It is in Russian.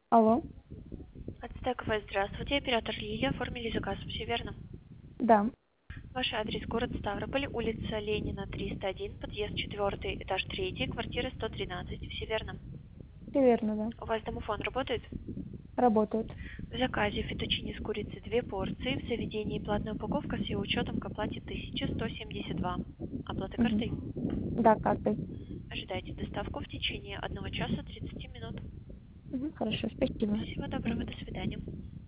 Алло, Ацтекова, здравствуйте. Оператор Лилия. Оформили заказ. Все верно? да, Ваш адрес город Ставрополь, улица Ленина, 301, подъезд 4, этаж 3, квартира 113. Все верно? все верно, да. У вас домофон работает? Работает. В заказе фетучини с курицей 2 порции. В заведении платная упаковка с ее учетом к оплате 1172. Оплата Мгм. картой? Да, картой. Ожидайте доставку в течение 1 часа 30 минут. Мгм, хорошо, спасибо. Всего доброго, Мгм. до свидания.